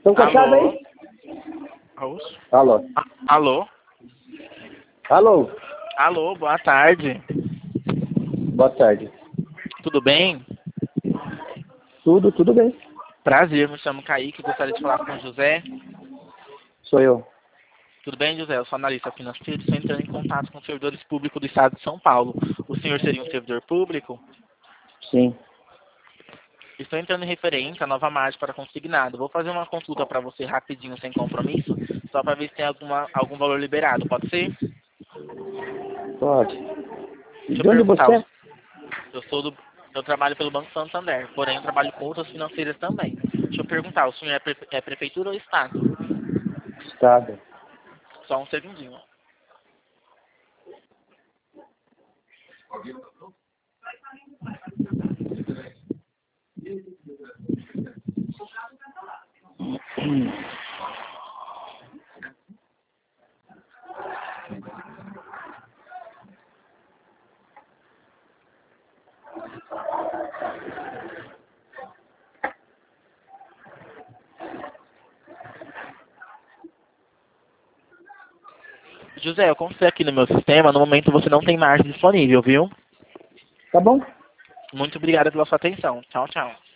Estão com a chave aí? Alô? Alô? Alô? Alô, boa tarde. Boa tarde. Tudo bem? Tudo bem. Prazer, me chamo Kaique, gostaria de falar com o José. Sou eu. Tudo bem, José? Eu sou analista financeiro, estou entrando em contato com servidores públicos do Estado de São Paulo. O senhor seria um servidor público? Sim. Estou entrando em referência à nova margem para consignado. Vou fazer uma consulta para você rapidinho, sem compromisso, só para ver se tem algum valor liberado. Pode ser? Pode. Deixa eu De onde perguntar. você é? Eu trabalho pelo Banco Santander, porém eu trabalho com outras financeiras também. Deixa eu perguntar, o senhor é prefeitura ou Estado? Estado. Só um segundinho. José, eu confiei aqui no meu sistema, no momento você não tem margem disponível, viu? Tá bom. Muito obrigado pela sua atenção. Tchau, tchau.